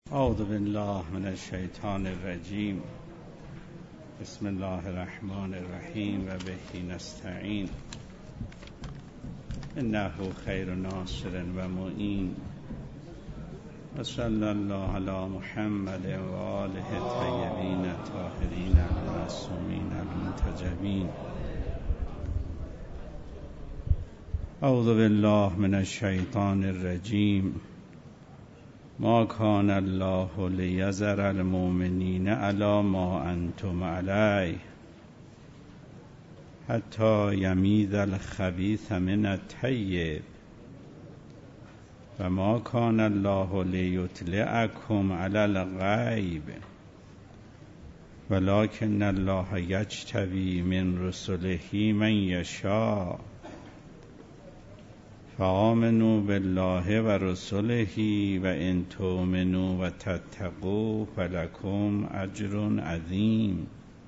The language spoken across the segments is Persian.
اعوذ بالله من الشیطان الرجیم. بسم الله الرحمن الرحیم و به نستعین. انه خیر ناصر و معین. و صلی الله علی محمد و آله الطیبین الطاهرین المعصومین المنتجبین. اعوذ بالله من الشیطان الرجیم. ما کان الله لیذر المؤمنین علی ما انتم علیه حتی یمیز الخبیث من الطیب و ما کان الله لیطلعکم علی الغیب ولکن الله یجتبی من رسله من یشاء فآمنوا بالله و رسله و ان تؤمنوا و تتقوا فلکم اجر عظیم.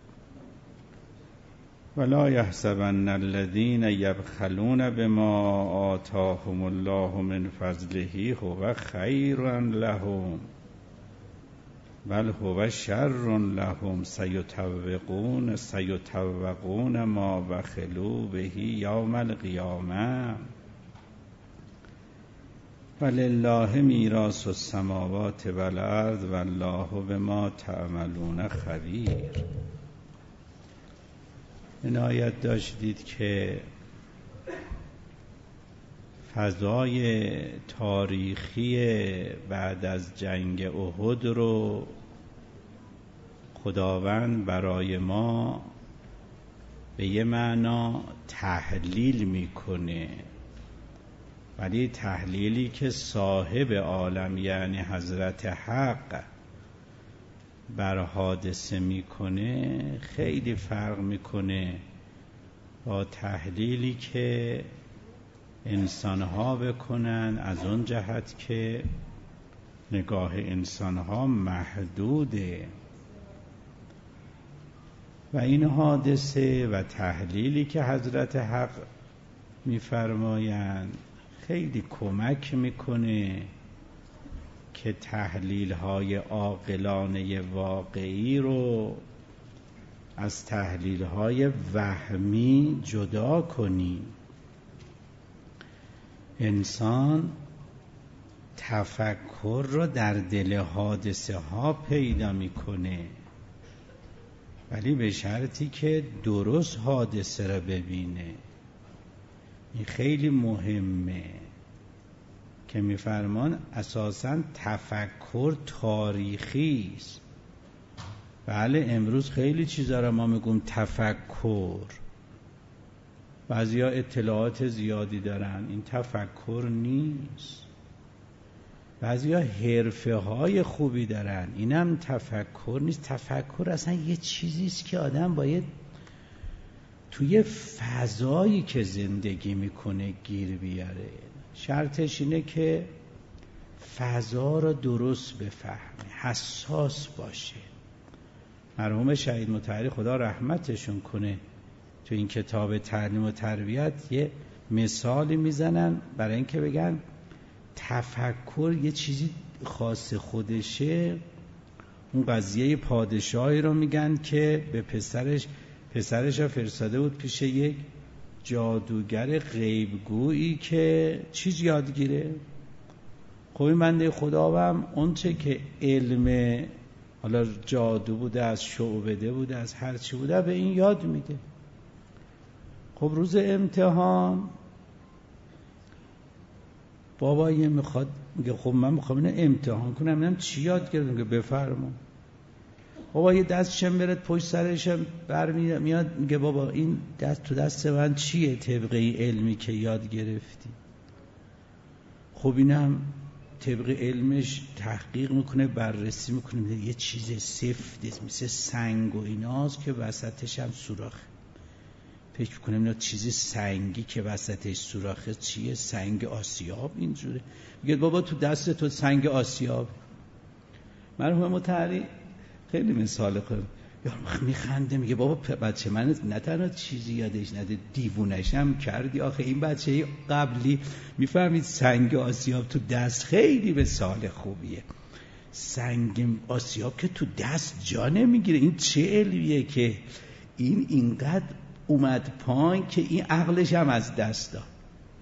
ولا یحسبن الذین یبخلون بما آتاهم الله من فضله هو خیر لهم بل هو شر لهم سیطوقون ما بخلوا به یوم القیامه ولله میراث السماوات والارض والله بما تعملون خبیر. عنایت داشتید که فضای تاریخی بعد از جنگ احد رو خداوند برای ما به یه معنا تحلیل میکنه، ولی تحلیلی که صاحب عالم یعنی حضرت حق بر حادثه میکنه خیلی فرق میکنه با تحلیلی که انسانها بکنن، از اون جهت که نگاه انسانها محدوده و این حادثه و تحلیلی که حضرت حق میفرمایند خیلی کمک میکنه که تحلیل‌های عاقلانه واقعی رو از تحلیل‌های وهمی جدا کنیم. انسان تفکر رو در دل حادثه ها پیدا میکنه، ولی به شرطی که درست حادثه رو ببینه. این خیلی مهمه که میفرمان اساساً تفکر تاریخی است. بله امروز خیلی چیزا رو ما میگیم تفکر، بعضیا اطلاعات زیادی دارن، این تفکر نیست. بعضیا حرفه های خوبی دارن، اینم تفکر نیست. تفکر اصلا یه چیزی است که آدم باید توی فضایی که زندگی میکنه گیر بیاره. شرطش اینه که فضا را درست بفهمه، حساس باشه. مرحوم شهید مطهری خدا رحمتشون کنه تو این کتاب تعلیم و تربیت یه مثالی میزنن برای اینکه بگن تفکر یه چیزی خاص خودشه. اون قضیه پادشاهی رو میگن که به پسرش رو فرستاده بود پیش یک جادوگر غیبگویی که چیز یادگیره. خب این بنده خدا هم اون چه که علم حالا جادو بوده، از شعبده بوده، از هر چی بوده به این یاد میده. خب روز امتحان بابا یه میگه خب من میخوام اینو امتحان کنم، ببینم چی یاد گرفتم. که بفرما. بابا یه دستشم برد پشت سرشم میاد میگه بابا این دست تو دست من چیه طبقه علمی که یاد گرفتی؟ خب اینم طبق علمش تحقیق میکنه، بررسی میکنه، میگه یه چیز سفت مثل سنگ و ایناست که وسطش هم سوراخه. فکر کنم اینا چیزی سنگی که وسطش سوراخه چیه؟ سنگ آسیاب اینجوره. میگه بابا تو دست تو سنگ آسیاب. مرحوم مطهری خیلی مثال کنم یا میخنده میگه بابا بچه من نه تنها چیزی یادش نده دیوونش هم کردی. آخه این بچه قبلی میفهمید سنگ آسیاب تو دست خیلی مثال خوبیه. سنگ آسیاب که تو دست جا نمیگیره. این چه علمیه که این اینقدر اومد پایین که این عقلش هم از دست داد.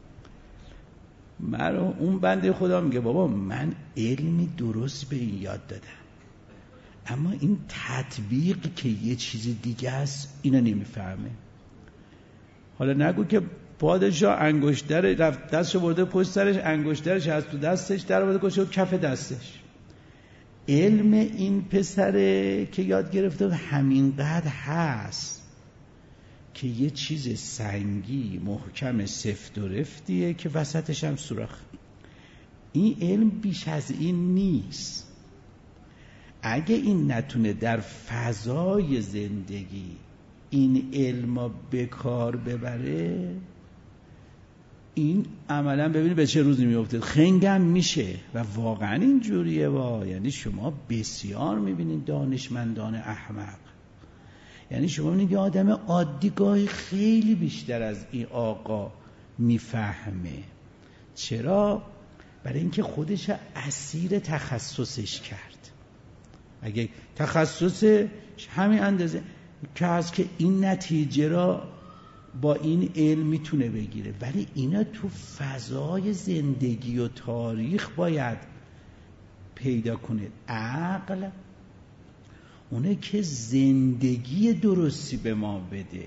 مرا اون بنده خدا میگه بابا من علمی درست به این یاد دادم، اما این تطبیق که یه چیز دیگه است اینو نمیفهمه. حالا نگو که پادشاه انگشتر رفت دستشو برده پشت سرش، انگشترش از تو دستش در آورده گذاشته کف دستش. علم این پسره که یاد گرفته همینقدر هست که یه چیز سنگی محکم سفت و رفتیه که وسطش هم سوراخ. این علم بیش از این نیست. اگه این نتونه در فضای زندگی این علم به کار ببره، این عملا ببینید به چه روزی میفته، خنگم میشه. و واقعا این جوریه. یعنی شما بسیار میبینید دانشمندان احمق، یعنی شما میبینید یه آدم عادی گاهی خیلی بیشتر از این آقا میفهمه. چرا؟ برای اینکه خودش اسیر تخصصش کرد. اگه تخصص همین اندازه که هست که این نتیجه را با این علم میتونه بگیره، ولی اینا تو فضای زندگی و تاریخ باید پیدا کنه. عقل اونه که زندگی درستی به ما بده.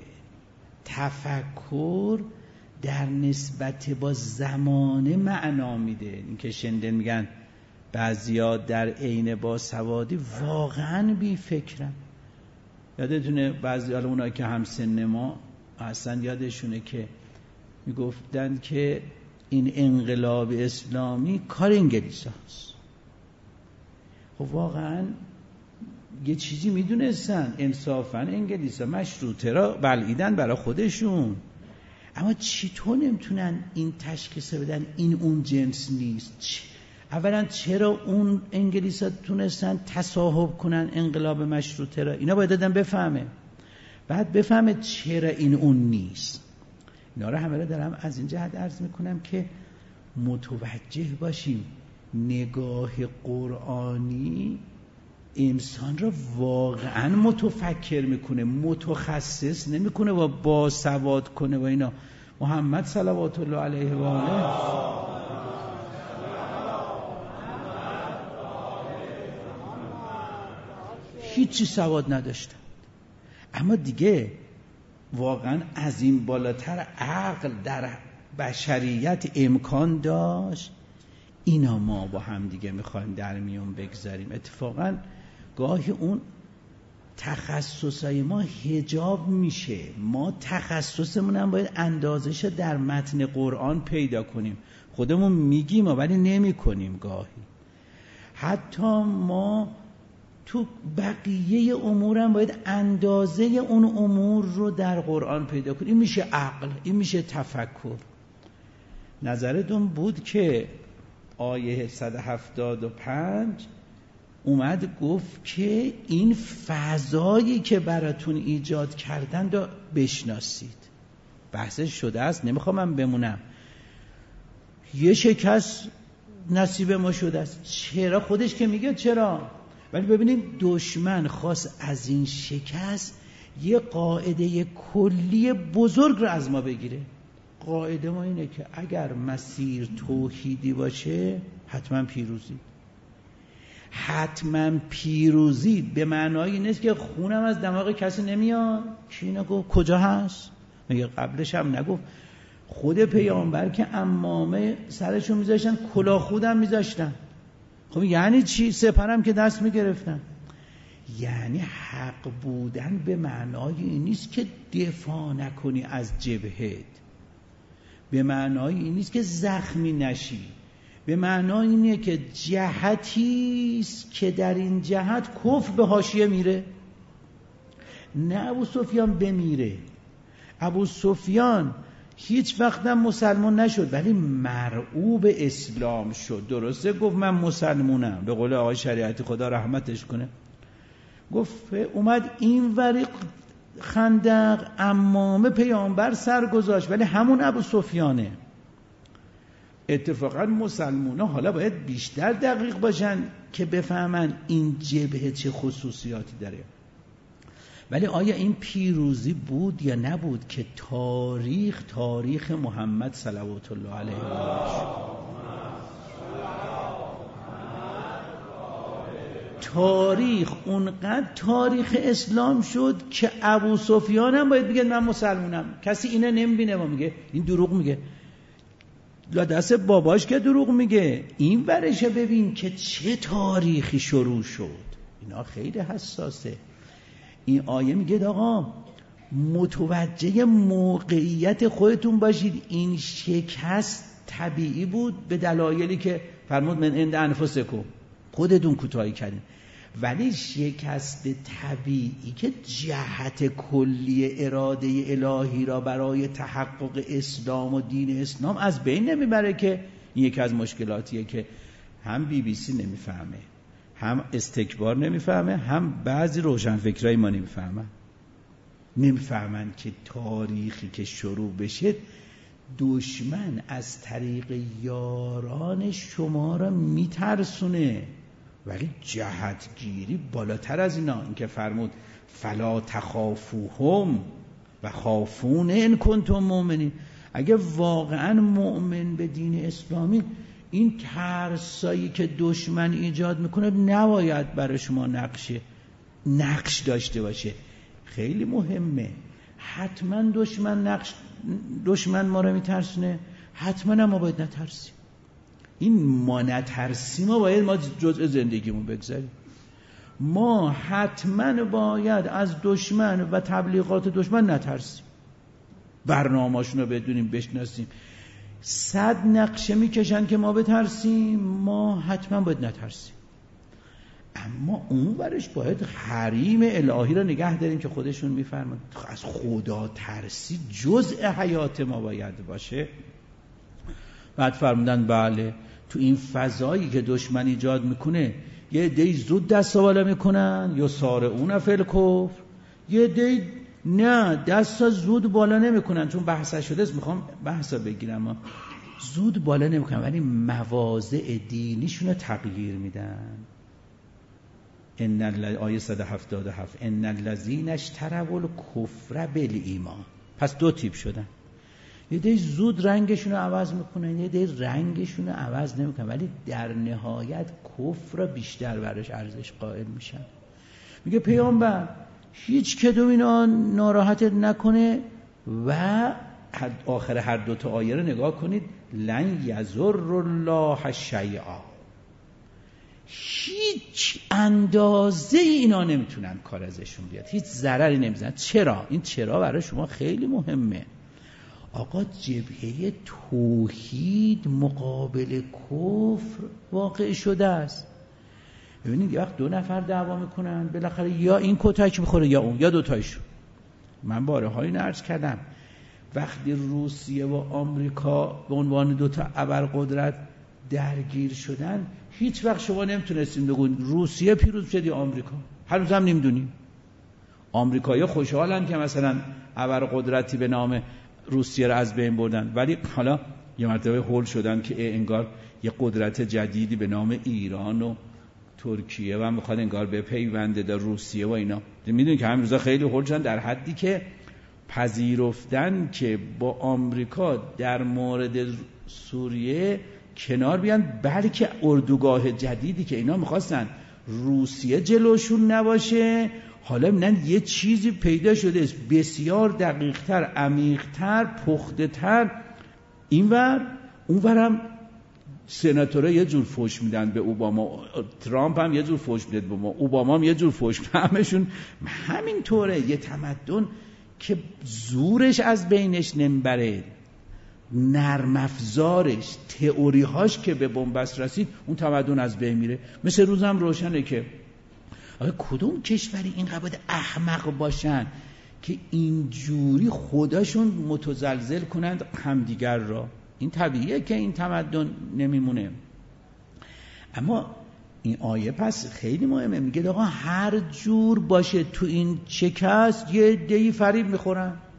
تفکر در نسبت با زمانه معنا میده. این که شنیدن میگن بعضیا در عین باسوادی واقعا بی فکرن. یادتونه بعضی حالا اونایی که هم سن ما اصلا یادشونه که میگفتن که این انقلاب اسلامی کار انگلیس هست. خب واقعا یه چیزی میدونستن، انصافا انگلیس ها مشروطه را بلعیدن برای خودشون، اما چطور نمیتونن این تشخیص بدن این اون جنس نیست؟ اولا چرا اون انگلیس ها تونستن تصاحب کنن انقلاب مشروطه را؟ اینا باید دادن بفهمه. بعد بفهمه چرا این اون نیست. اینا رو همه رو دارم از این جهت عرض میکنم که متوجه باشیم نگاه قرآنی انسان را واقعا متفکر میکنه، متخصص نمیکنه و باسواد کنه و اینا. محمد صلوات الله علیه و آله هیچی سواد نداشتن، اما دیگه واقعا از این بالاتر عقل در بشریت امکان داشت. اینا ما با هم دیگه میخوایم در میون بگذاریم. اتفاقا گاهی اون تخصصای ما حجاب میشه. ما تخصصمون هم باید اندازش در متن قرآن پیدا کنیم. خودمون میگیم ولی نمی کنیم. گاهی حتی ما تو بقیه امورم باید اندازه اون امور رو در قرآن پیدا کنیم. این میشه عقل، این میشه تفکر. نظرتون بود که آیه 175 اومد گفت که این فضایی که براتون ایجاد کردن رو بشناسید. بحثش شده است، نمیخوام من بمونم. یه شکست نصیب ما شده است. چرا؟ خودش که میگه چرا. ولی ببینید دشمن خواست از این شکست یه قاعده کلی بزرگ رو از ما بگیره. قاعده ما اینه که اگر مسیر توحیدی باشه حتما پیروزی. حتما پیروزی به معنای نیست که خونم از دماغ کسی نمیاد. کی اینو گفت؟ کجا هست؟ مگه قبلش هم نگفت؟ خود پیامبر که عمامه سرشون میذاشتن، کلاه خودم میذاشتن. خب یعنی چی؟ سپرم که دست میگرفتن. یعنی حق بودن به معنای این نیست که دفاع نکنی از جبهت، به معنای این نیست که زخمی نشی، به معنای اینه که جهتیست که در این جهت کفر به حاشیه میره. نه ابو سفیان بمیره. ابو سفیان هیچ وقت هم مسلمان نشد ولی مرعوب اسلام شد. درسته گفت من مسلمونم، به قول آقای شریعتی خدا رحمتش کنه، گفت اومد این وری خندق عمامه پیامبر سر گذاشت، ولی همون ابو سفیانه. اتفاقا مسلمونا حالا باید بیشتر دقیق باشن که بفهمن این جبهه چه خصوصیاتی داره. ولی آیا این پیروزی بود یا نبود که تاریخ محمد صلوات الله علیه و آله تاریخ اونقدر تاریخ اسلام شد که ابو سفیان هم باید بگه من مسلمونم. کسی اینو نمیبینه و میگه این دروغ میگه، لا دست باباش که دروغ میگه. این ورشه ببین که چه تاریخی شروع شد. اینا خیلی حساسه. این آیه میگه آقا متوجه موقعیت خودتون باشید. این شکست طبیعی بود به دلایلی که فرمود من عند انفسکم، خودتون کوتاهی کردین. ولی شکست طبیعی که جهت کلی اراده الهی را برای تحقق اسلام و دین اسلام از بین نمیبره، که این یکی از مشکلاتیه که هم BBC نمیفهمه، هم استکبار نمیفهمه، هم بعضی روشنفکرای ما نمیفهمن که تاریخی که شروع بشه دشمن از طریق یاران شما را میترسونه. ولی جهتگیری بالاتر از اینا، این که فرمود فلا تخافوهم و خافون ان کنتم مؤمنین. اگه واقعا مؤمن به دین اسلامی، این ترسایی که دشمن ایجاد میکنه نباید برای شما نقش داشته باشه. خیلی مهمه. حتما دشمن ما رو میترسونه، حتما ما باید نترسیم. این ما نترسیم ما جزء زندگیمون بگذاریم. ما حتما باید از دشمن و تبلیغات دشمن نترسیم، برنامه‌شون رو بدونیم، بشناسیم. 100 نقشه میکشن که ما بترسیم، ما حتما باید نترسیم. اما اون ورش باید حریم الهی رو نگه داریم که خودشون میفرمان از خدا ترسی جزء حیات ما باید باشه. بعد فرمودن بله تو این فضایی که دشمن ایجاد میکنه یه عده‌ای زود دست بالا میکنن یا سارعون فی الکفر، یه عده‌ای نه دست زود بالا نمیکنن، چون بحث شده است میخوام بحثا بگیرم، زود بالا نمیکنن ولی مواضع دینیشون رو تغییر میدن. آیه 177 ان الذین اشتروا الکفر بالایمان. پس دو تیپ شدن، یه دی زود رنگشون رو عوض میکنن، یه دی رنگشون رو عوض نمیکنن، ولی در نهایت کفر را بیشتر برش ارزش قائل میشن. میگه پیامبر هیچ کدوم اینا ناراحتت نکنه و آخر هر دو تا آیه رو نگاه کنید، لن یضر الله شیئا، هیچ اندازه اینا نمیتونن کار ازشون بیاد، هیچ ضرری نمیزنن. چرا؟ این چرا برای شما خیلی مهمه. آقا جبهه توحید مقابل کفر واقع شده است. ببینید یه وقت دو نفر دعوا میکنن، بالاخره یا این کتک میخوره یا اون، یا دوتایشون. من باره‌های عرض کردم وقتی روسیه و آمریکا به عنوان دوتا ابرقدرت درگیر شدن، هیچ وقت شما نمیتونستیم بگید روسیه پیروز شد یا آمریکا. هنوز هم نمیدونیم. آمریکایی‌ها خوشحالن که مثلا ابرقدرتی به نام روسیه رو از بین بردن، ولی حالا یه مرتبه هول شدن که انگار یه قدرت جدیدی به نام ایران و ترکیه و هم بخواد انگار به پیونده در روسیه و اینا. میدونید که همین روزا خیلی هول شدن، در حدی که پذیرفتن که با آمریکا در مورد سوریه کنار بیان، بلکه اردوگاه جدیدی که اینا میخواستن روسیه جلوشون نباشه، حالا میبینن یه چیزی پیدا شده است بسیار دقیق‌تر، عمیق‌تر، پخته‌تر. اینور اونورم سناتورها یه جور فوش میدن به اوباما، ترامپ هم یه جور فوش میده به اوباما، هم یه جور فوش میده، همشون همینطوره. یه تمدن که زورش از بینش نمیبره، نرم افزارش، تئوری‌هاش که به بنبست رسید، اون تمدن از بین میره. مثل روزم روشنه که آیا کدوم کشوری اینقدر باید احمق باشن که اینجوری خودشون متزلزل کنند همدیگر را؟ این طبیعیه که این تمدن نمیمونه. اما این آیه پس خیلی مهمه، میگه آقا هر جور باشه تو این شکست یه عده‌ای فریب میخورن،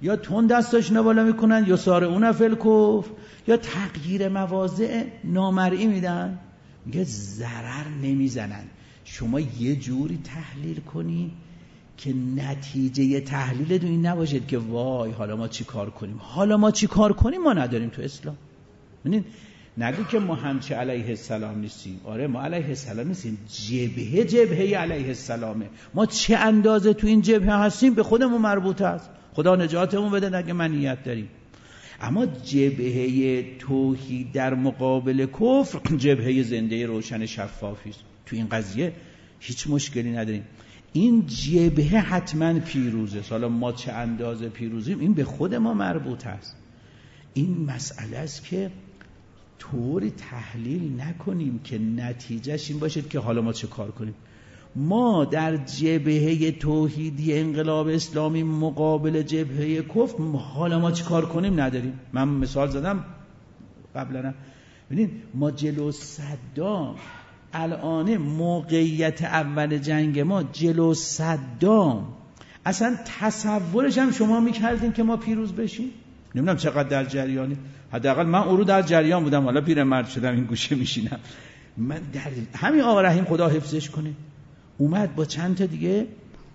یا تون دستاشون بالا میکنن، یا سارعون فی الکفر، یا تغییر مواضع نامرئی میدن. میگه ضرر نمیزنن. شما یه جوری تحلیل کنی که نتیجه تحلیل دو این نباشد که وای حالا ما چی کار کنیم. حالا ما چی کار کنیم ما نداریم تو اسلام. ببینید نگو که ما همچه علیه السلام نیستیم. آره ما علیه السلام نیستیم، جبهه علیه السلامه. ما چه اندازه تو این جبهه هستیم به خودمون مربوط است. خدا نجاتمون بده اگه منیت داریم. اما جبهه توحید در مقابل کفر جبهه زنده روشن شفافی است. تو این قضیه هیچ مشکلی نداریم. این جبهه حتما پیروزه. حالا ما چه اندازه پیروزیم این به خود ما مربوط است. این مسئله است که طوری تحلیل نکنیم که نتیجهش این باشد که حالا ما چه کار کنیم. ما در جبهه توحیدی انقلاب اسلامی مقابل جبهه کفر حالا ما چه کار کنیم نداریم. من مثال زدم قبلا. ببینید ما جلو صدام الان موقعیت اول جنگ ما جلو صدام اصلا تصورش هم شما میکردین که ما پیروز بشیم؟ نمیدونم چقدر در جریانی. حداقل من اون رو در جریان بودم. حالا پیرمرد شدم این گوشه میشینم. من در همین آقا رحیم خدا حفظش کنه اومد با چند تا دیگه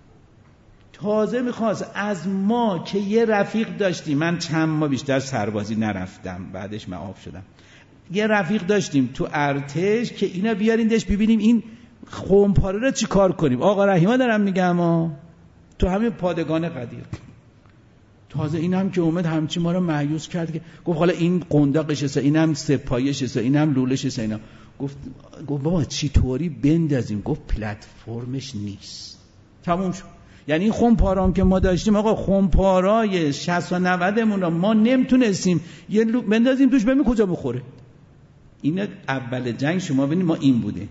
تازه میخواست از ما که یه رفیق داشتیم. من چند ماه بیشتر سربازی نرفتم، بعدش معاف شدم. یه رفیق داشتیم تو ارتش که اینا بیاریندش ببینیم این خمپاره رو چی کار کنیم. آقا رحیما دارم میگم تو همین پادگان قدیر. تازه این هم که اومد همچی ما رو مایوس کرد که گفت حالا این قنداقش است، اینم سپایش است، اینم لولش است. اینا گفت بابا چی طوری بندازیم؟ گفت پلتفرمش نیست. تموم شد. یعنی این خمپارام که ما داشتیم آقا خمپارای 60 و 90 مون رو ما نمیتونستیم یه بندازیم توش ببین کجا بخوره. این اول جنگ شما ببینید ما این بوده.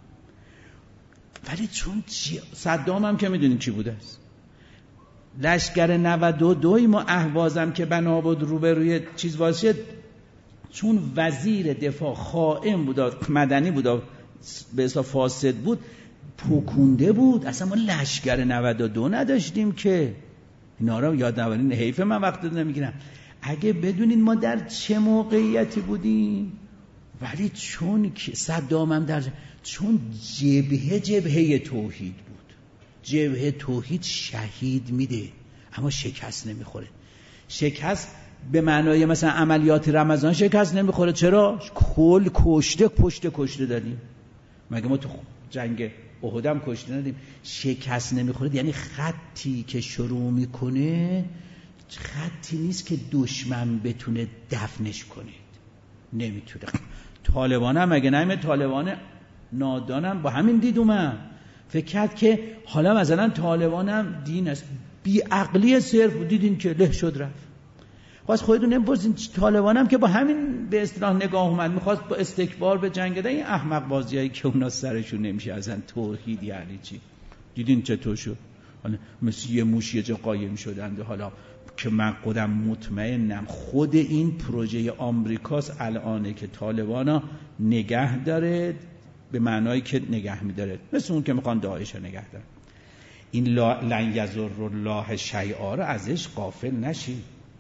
ولی چون صدام هم که میدونیم چی بوده است. لشکر 92 ما اهوازم که بنا بود روبروی چیز باشه، چون وزیر دفاع خائن بود مدنی بود به حساب فاسد بود پوکونده بود. اصلا ما لشکر 92 نداشتیم که اینا رو یاد نوارین. حیف من وقت نمیگیرم. اگه بدونین ما در چه موقعیتی بودیم. ولی چون صدام هم چون جبهه توحید بود. جبهه توحید شهید میده اما شکست نمیخوره. شکست به معنای مثلا عملیات رمضان شکست نمیخوره. چرا؟ کل کشته کشته دادیم. مگه ما تو جنگ احد هم کشته ندیم؟ شکست نمیخوره. یعنی خطی که شروع میکنه خطی نیست که دشمن بتونه دفنش کنه. نمیتونه. طالبان هم مگه نمید طالبان نادانم با همین دید اومد فکر کرد که حالا مثلا طالبان هم دین است. بی عقلی صرف دیدین که له شد رفت. خواست خودتون نمی‌پرسین طالبان هم که با همین به اصطلاح نگاه اومد میخواست با استکبار به جنگ ده. این احمق بازیایی که اونا سرشون نمیشه اصلا توحید یعنی چی. دیدین چطور شد؟ حالا مثل یه موش یه جا قایم شدند. حالا که من خودم مطمئنم خود این پروژه آمریکاست الانه که طالبانا نگه داره به معنایی که نگه می‌داره، مثل اون که میخوان داعش رو نگه داره. این لن یضر الله شیئا رو ازش غافل نشید.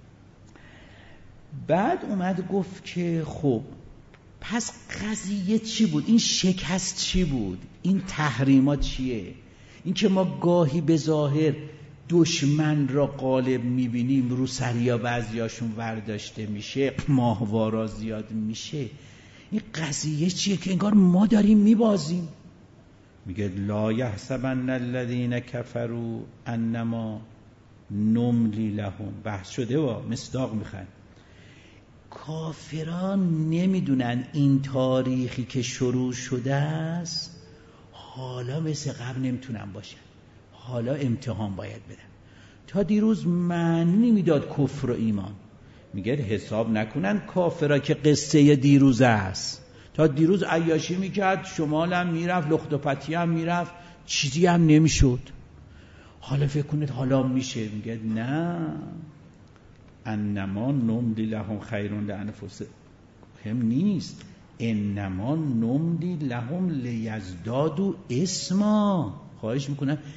بعد اومد گفت که خب پس قضیه چی بود؟ این شکست چی بود؟ این تحریمات چیه؟ این که ما گاهی به ظاهر دشمن را غالب میبینیم، رو سریا بعضیاشون ورداشته میشه، ماهوارا زیاد میشه. این قضیه چیه که انگار ما داریم میبازیم؟ میگه لا یحسبن الذین کفروا انما نملی لهم. بحث شده و مصداق میخوان. کافران نمیدونن این تاریخی که شروع شده است حالا مثل قبل نمیتونن باشن. حالا امتحان باید بدن. تا دیروز معنی میداد کفر و ایمان. میگه حساب نکنن کافرا که قصه دیروز است. تا دیروز عیاشی میکرد، شمال هم میرفت، لخت و پتی هم میرفت، چیزی هم نمیشد. حالا فکر کنید حالا میشه. میگه نه، انما نملی لهم خیر لانفسهم نیست، انما نملی لهم لیزدادوا اسما. خواهش میکنم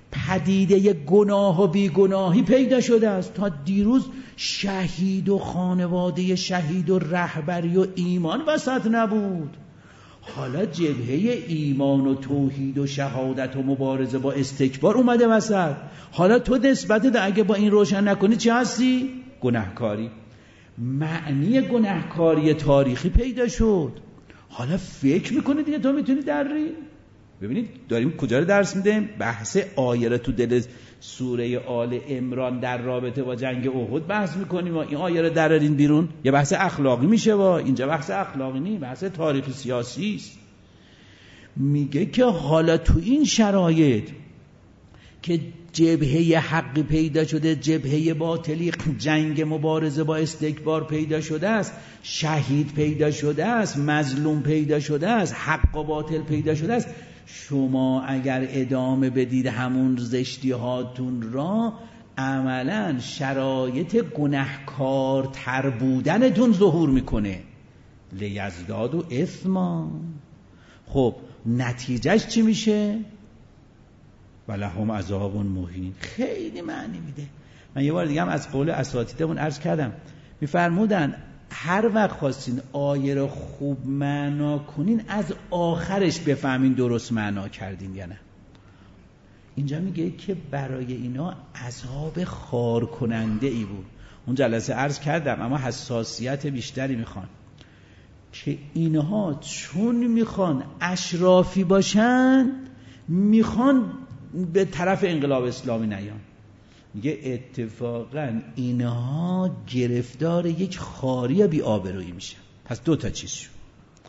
پدیده گناه و بیگناهی پیدا شده است. تا دیروز شهید و خانواده شهید و رهبری و ایمان وسط نبود، حالا جبهه ایمان و توحید و شهادت و مبارزه با استکبار اومده وسط. حالا تو نسبت اگه با این روشن نکنی چه هستی؟ گناهکاری. معنی گناهکاری تاریخی پیدا شد. حالا فکر میکنی دیگه تو میتونی دری؟ ببینید داریم کجا رو درس میدیم؟ بحث آیه رو تو دل سوره آل عمران در رابطه با جنگ احد بحث میکنیم و این آیه رو درارین بیرون، یه بحث اخلاقی میشه. و اینجا بحث اخلاقی نیست، بحث تاریخی سیاسی است. میگه که حالا تو این شرایط که جبهه حقی پیدا شده، جبهه باطلی، جنگ مبارزه با استکبار پیدا شده است، شهید پیدا شده است، مظلوم پیدا شده است، حق و باطل پیدا شده است، شما اگر ادامه بدید همون زشتی هاتون را، عملا شرایط گناهکارتر بودنتون ظهور میکنه. لیزداد و اثما. خب نتیجهش چی میشه؟ ولهم عذاب مهین. خیلی معنی میده. من یه بار دیگه هم از قول اساتیدمون عرض کردم، میفرمودن هر وقت خواستین آیه رو خوب معنا کنین از آخرش بفهمین درست معنا کردین یا نه. اینجا میگه که برای اینا عذاب خار کننده ای بود. اون جلسه عرض کردم اما حساسیت بیشتری میخوان که اینها چون میخوان اشرافی باشن، میخوان به طرف انقلاب اسلامی نیان. میگه اتفاقا اینها گرفتار یک خاری بی آبرویی میشن. پس دو تا چیز شد.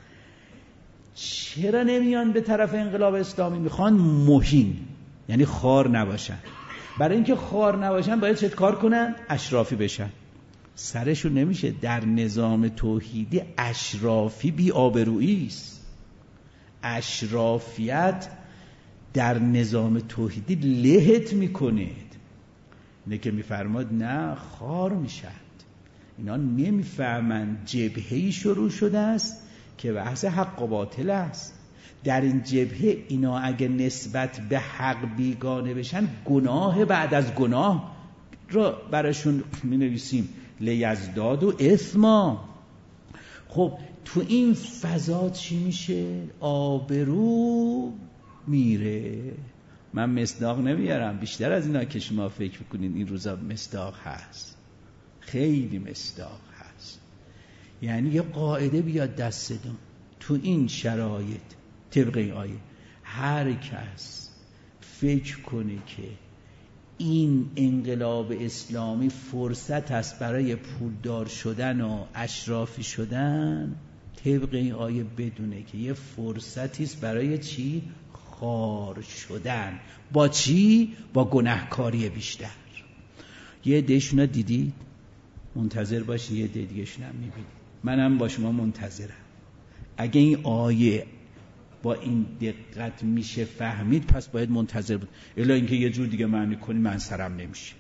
چرا نمیان به طرف انقلاب اسلامی؟ میخوان مهین، یعنی خار نباشن. برای اینکه خار نباشن باید چه کار کنن؟ اشرافی بشن. سرشون نمیشه. در نظام توحیدی اشرافی بی آبرویی است. اشرافیت در نظام توحیدی لهت میکنه. اینه که میفرماد نه خار میشند. اینا نمیفهمن جبهه‌ای شروع شده است که بحث حق و باطل است. در این جبهه اینا اگه نسبت به حق بیگانه بشن، گناه بعد از گناه را براشون می نویسیم لیزداد و اثما. خب تو این فضا چی میشه؟ آبرو میره. من مصداق نمیارم، بیشتر از اینا که شما فکر میکنین این روزا مصداق هست، خیلی مصداق هست. یعنی یه قاعده بیاد دستتون تو این شرایط طبق این آیه، هر کس فکر کنه که این انقلاب اسلامی فرصت است برای پولدار شدن و اشرافی شدن، طبق این آیه بدونه که یه فرصتی است برای چی؟ خار شدن. با چی؟ با گناهکاری بیشتر. یه عده‌شون دیدید، منتظر باشید یه عده دیگه‌شون هم میبینید. منم با شما منتظرم. اگه این آیه با این دقت میشه فهمید، پس باید منتظر بود. الا اینکه یه جور دیگه معنی کنی من سرم نمیشه.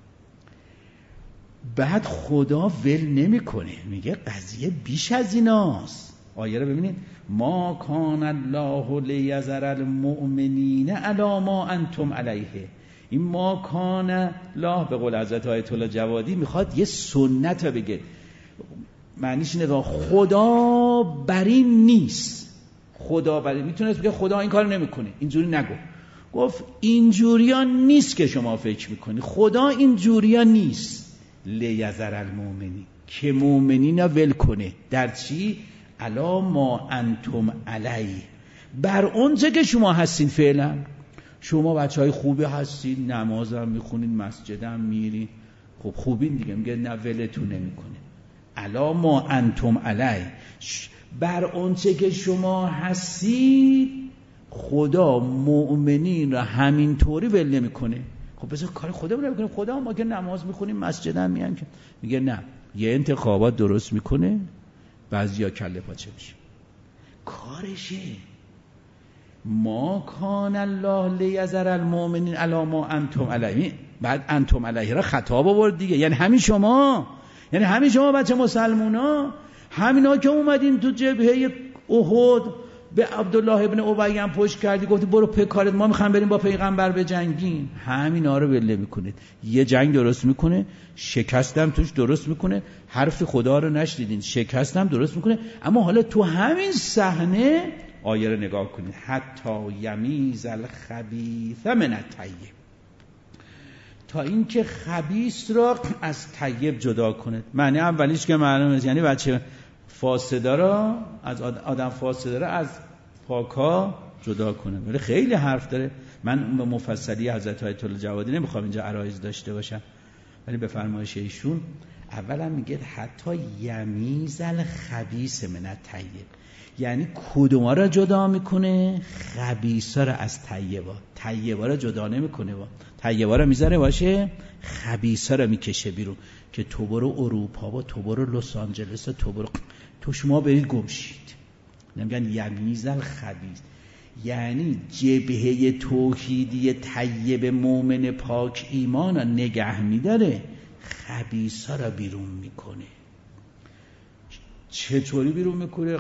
بعد خدا ول نمیکنه، میگه قضیه بیش از ایناست. آیه رو ببینید، ما کان الله لیذر المؤمنین علی ما انتم علیه. این ما کان الله به قول حضرت آیت الله جوادی میخواد یه سنت رو بگه. معنیش اینه که خدا بر این نیست. خدا بر این میتونه بگه خدا این کار نمیکنه، اینجوری نگو. گفت اینجوریا نیست که شما فکر میکنی. خدا اینجوریا نیست. لیذر المؤمنین، که مؤمنین رو ول کنه. در چی؟ الا ما انتم علی، بر اونچه که شما هستین فعلا. شما بچهای خوبی هستین، نماز هم میخونین، مسجد هم میرین، خب خوبین دیگه. میگه نه ولتون نمیکنه. الا ما انتم علی، بر اونچه که شما هستید خدا مؤمنین را همینطوری ول نمیکنه. خب بذار کار خدا بکنه. خدا ما که نماز میخونیم، مسجد هم میان، که میگه نه، یه انتخابات درست میکنه، بعضیا کله پاچه میشه. کارشه. ما کان الله لیذر المؤمنین علی ما انتم علیه. بعد انتم علیه را خطاب آورد دیگه، یعنی همین شما، یعنی همین شما بچه مسلمونا، همینا که اومدین تو جبهه احد به عبدالله ابن ابی هم پشت کردی، گفتی برو پی کارت، ما میخوایم بریم با پیغمبر بجنگیم. همینا رو بله میکنید. یه جنگ درست میکنه، شکستم توش درست میکنه، حرف خدا رو نشنیدین، شکستم درست میکنه. اما حالا تو همین صحنه آیه رو نگاه کنید، حتی یمیز الخبیث من الطیب، تا اینکه خبیث را از طیب جدا کنه. معنی اولیش که معلومه، یعنی بچه فاسده را از آدم فاسده را از پاکا جدا کنه. ولی خیلی حرف داره. من به مفصلی حضرت آیت الله جوادی نمیخوام اینجا عرایض داشته باشم، ولی به فرمایش ایشون اولا میگه حتی یمیز الخبیث من الطیب، یعنی کدوما را جدا میکنه؟ خبیثا را از طیبا. طیبا را جدا نمیکنه، طیبا را میذاره باشه، خبیثا را میکشه بیرون که تو برو اروپا و تو برو لس آنجلس و تو شما برید گمشید. نمیگن یمیز الخبیث، یعنی جبهه توحیدی طیب مومن پاک ایمان را نگه میداره، خبیثا را بیرون میکنه. چطوری بیرون میکنه؟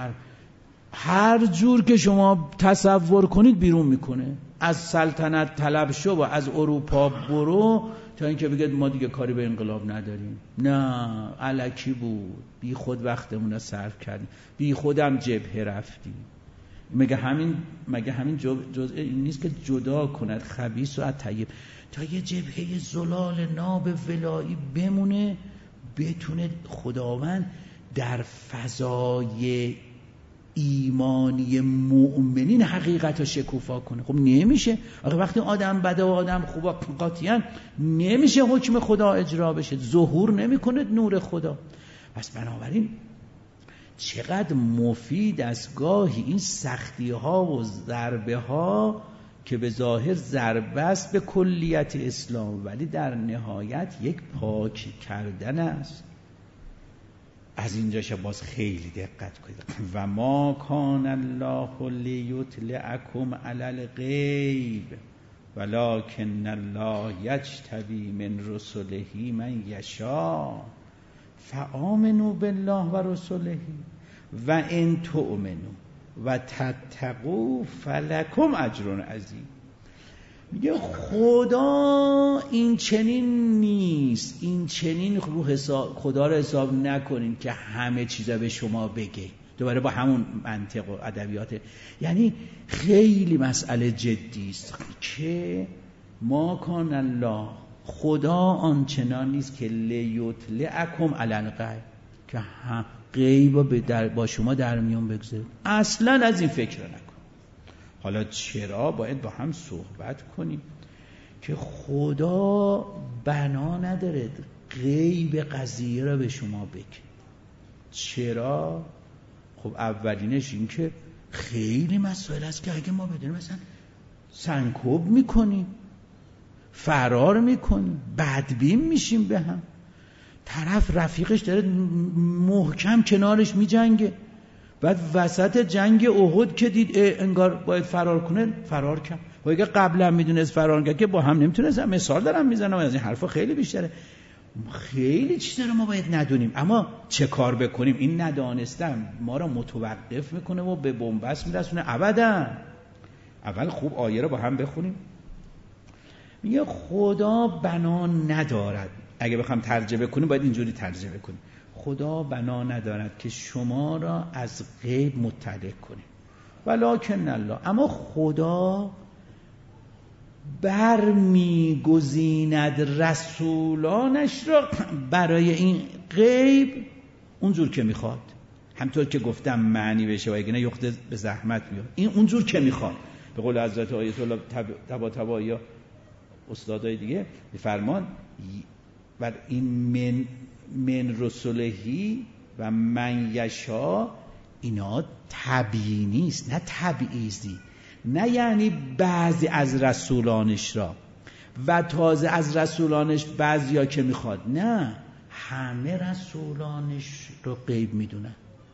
هر جور که شما تصور کنید بیرون میکنه. از سلطنت طلب شو و از اروپا برو تا اینکه بگید ما دیگه کاری به انقلاب نداریم. نه، الکی بود، بی خود وقتمون رو صرف کردیم، بی خودم جبهه رفتیم. مگه همین جزء این نیست که جدا کند خبیث و طیب، تا یه جبهه زلال ناب ولایی بمونه، بتونه خداوند در فضای ایمانی مؤمنین حقیقت رو شکوفا کنه. خب نمیشه. آخه وقتی آدم بده و آدم خوبا قاطیان، نمیشه حکم خدا اجرا بشه، ظهور نمیکنه نور خدا. پس بنابراین چقدر مفید است گاهی این سختی ها و ضربه ها که به ظاهر ضربه است به کلیت اسلام، ولی در نهایت یک پاک کردن است. از اینجاش باز خیلی دقت کنید. و ما کان الله لیطلعکم علی الغیب ولکن الله یجتبی من رسله من یشاء فآمنوا بالله و رسله و ان تؤمنوا و تتقوا فلکم اجر عظیم. میگه خدا این چنین نیست، این چنین رو حساب خدا رو حساب نکنین که همه چیزا به شما بگه. دوباره با همون منطق و ادبیات، یعنی خیلی مسئله جدی است که ما کان الله، خدا آنچنان نیست که لیطلعکم علی الغیب، که غیب با شما در میون بگذاره. اصلا از این فکر نکن. حالا چرا باید با هم صحبت کنیم که خدا بنا نداره غیب قضیه را به شما بگه؟ چرا؟ خب اولینش این که خیلی مسائل است که اگه ما بدونیم مثلا سنکوب میکنیم، فرار میکنیم، بدبین میشیم به هم، طرف رفیقش داره محکم کنارش میجنگه، بعد وسط جنگ احد که دید انگار باید فرار کنه، فرار کرد. و اگه قبلا میدونست فرار کرد که با هم نمیتونست. مثال دارم میزنم، از این حرفا خیلی بیشتره. خیلی چیزا رو ما باید ندونیم، اما چه کار بکنیم؟ این ندانستن ما رو متوقف میکنه و به بنبست میرسونه ابدا. اول خوب آیه رو با هم بخونیم. میگه خدا بنا ندارد، اگه بخوام ترجمه کنیم باید اینجوری ترجمه کنیم، خدا بنا ندارد که شما را از غیب مطلع کنه، ولکن الله، اما خدا برمیگزیند رسولانش را برای این غیب اونجور که میخواد. همطور که گفتم معنی بشه و اگه نه یخته به زحمت میاد. این اونجور که میخواد، به قول حضرت آیت الله طباطبایی یا استادای دیگه فرمان، و این من رسولهی و من یشا، اینا تبیینی است نه تبعیضی. نه یعنی بعضی از رسولانش را و تازه از رسولانش بعضیا که میخواد، نه، همه رسولانش رو غیب میدونن.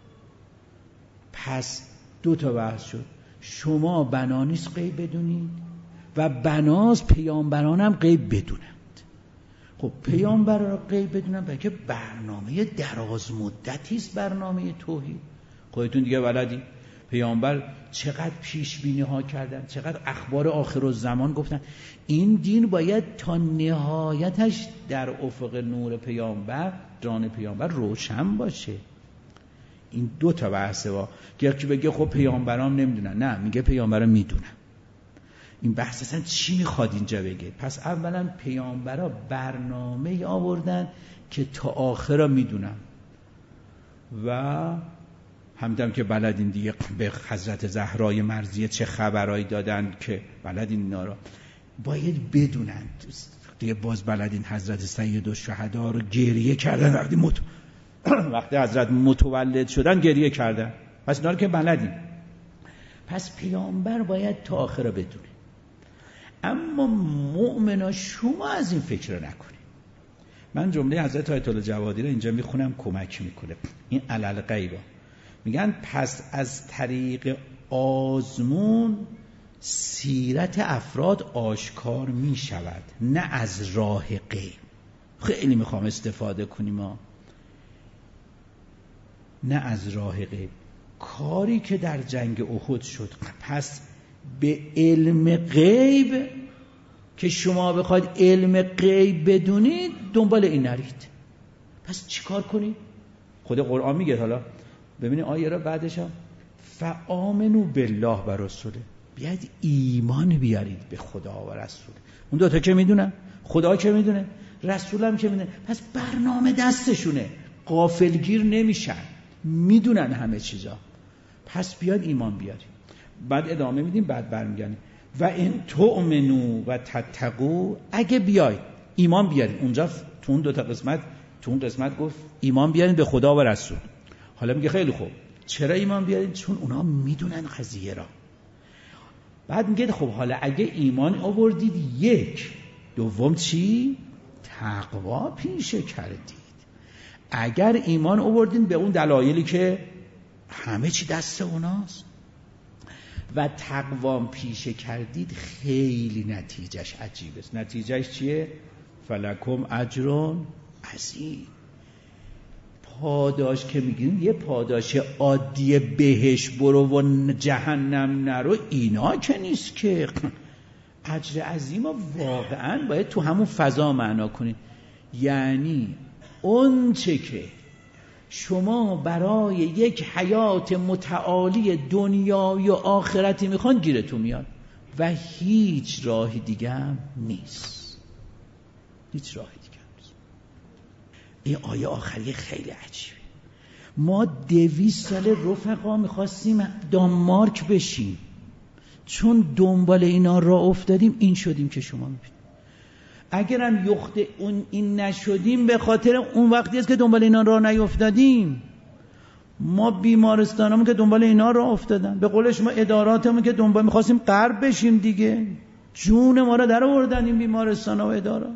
پس دو تا بحث شد، شما بنا نیست غیب بدونید و بناست پیامبران هم غیب بدونند. خب پیامبران رو غیب بدونن بلکه برنامه دراز مدتی است، برنامه توحید. خودتون دیگه بلدی پیامبر چقدر پیش بینی ها کردن، چقدر اخبار آخرالزمان گفتن. این دین باید تا نهایتش در افق نور پیامبر، جان پیامبر روشن باشه. این دو تا بحثه ها که بگه خب پیامبرام نمیدونن، نه، میگه پیامبرام میدونن. این بحث اصلا چی میخواد اینجا بگه؟ پس اولا پیامبرا برنامه آوردن که تا آخر میدونن و همدم که بلدین دیگه به حضرت زهرای مرضیه چه خبرایی دادن که بلدین اینا رو باید بدونن دیگه. باز بلدین حضرت سیدالشهدا رو گریه کردن وقتی حضرت متولد شدن گریه کردن، پس اینا رو که بلدین. پس پیامبر باید تا آخر بدونه. اما مؤمنا شما از این فکر رو نکنید. من جمله حضرت آیت الله جوادی رو اینجا میخونم، کمک میکنه. این علل غیبا میگن پس از طریق آزمون سیرت افراد آشکار میشود، نه از راه غیب. خیلی میخوام استفاده کنیم ما. نه از راه غیب. کاری که در جنگ احد شد، پس به علم غیب که شما بخواید علم غیب بدونید دنبال این نرید. پس چیکار کنید؟ خود قرآن میگه، حالا ببینید آیه را بعدش هم فآمنوا بالله و رسوله، بیاید ایمان بیارید به خدا و رسول. اون دوتا که میدونن، خدا که میدونه، رسولم که میدونه. پس برنامه دستشونه، غافلگیر نمیشن، میدونن همه چیزا. پس بیاد ایمان بیارید. بعد ادامه میدیم، بعد برمیگردیم و ان تؤمنوا و تتقوا، اگه بیاید ایمان بیارید. اونجا تو اون دو تا قسمت، تو اون قسمت گفت ایمان بیارید به خدا و رسول. حالا میگه خیلی خوب، چرا ایمان بیارید؟ چون اونا میدونن قضیه را. بعد میگه خب حالا اگه ایمان آوردید، یک، دوم چی؟ تقوا پیشه کردید. اگر ایمان آوردین به اون دلایلی که همه چی دست اوناست و تقوام پیشه کردید، خیلی نتیجهش عجیبه. نتیجهش چیه؟ فلکم اجر عظیم. پاداش که میگیم یه پاداش عادی بهش برو و جهنم نرو، اینا که نیست که. اجر عظیم واقعا باید تو همون فضا معنا کنید. یعنی اون چه که شما برای یک حیات متعالی دنیای و آخرتی میخوان گیرتون میاد و هیچ راه دیگه هم نیست. هیچ راه دیگه هم نیست. این آیه آخری خیلی عجیبه. ما 200 سال رفقا میخواستیم دانمارک بشیم، چون دنبال اینا راه افتادیم این شدیم که شما میبینید. اگرم یخت این نشدیم به خاطر اون وقتی است که دنبال اینا راه نیفتادیم. ما بیمارستانمون که دنبال اینا راه افتادن، به قول شما اداراتمون که دنبال میخواستیم غرب بشیم دیگه، جون ما رو در آوردن این بیمارستانا و ادارات.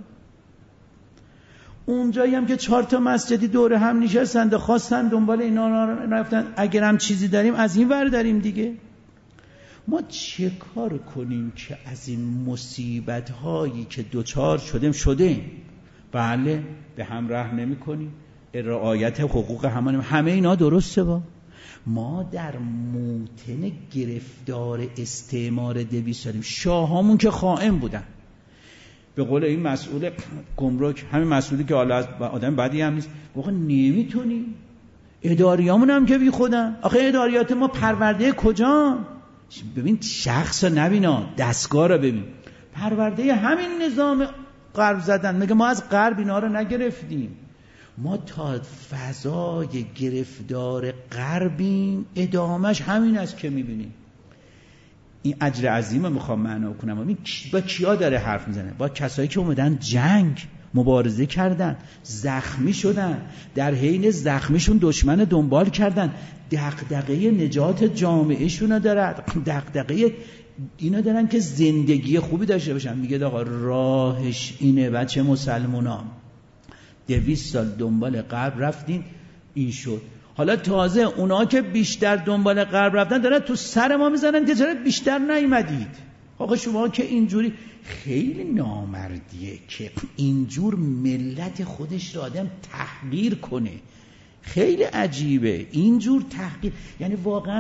اونجایی هم که 4 تا مسجدی دور هم نشستند خواستن دنبال اینا رفتن. اگرم چیزی داریم از این ور داریم دیگه. ما چه کار کنیم که از این مصیبت هایی که دوچار شدیم؟ بله، به هم رحم نمی کنیم، رعایت حقوق همه اینا درسته. ما در موطن گرفتار استعمار 200 سالیم. شاهامون که خائن بودن. به قول این مسئول گمرک، همین مسئولی که آدم بدی هم نیست، واقعا نمیتونیم. اداریامون هم که بی خودن. آخه اداریات ما پرورده کجا؟ ببین شخص نبینا، دستگاه رو ببین. پرورده همین نظام غرب زدن. میگه ما از غرب اینا رو نگرفتیم، ما تا فضای گرفتار غربیم. ادامش همین است که میبینیم. این اجر عظیمه میخوام معنا کنم. ببین با کیا داره حرف میزنه؟ با کسایی که اومدن جنگ مبارزه کردن، زخمی شدن، در حین زخمیشون دشمن دنبال کردن، دغدغه نجات جامعهشون دارن، دغدغه اینا دارن که زندگی خوبی داشته باشن. میگه آقا راهش اینه بچه مسلمونا، 200 سال دنبال غرب رفتین، این شد. حالا تازه اونا که بیشتر دنبال غرب رفتن دارن تو سر ما میزنن که چرا بیشتر نیومدید. آقا شما که اینجوری، خیلی نامردیه که اینجور ملت خودش رو آدم تحقیر کنه. خیلی عجیبه اینجور تحقیر. یعنی واقعا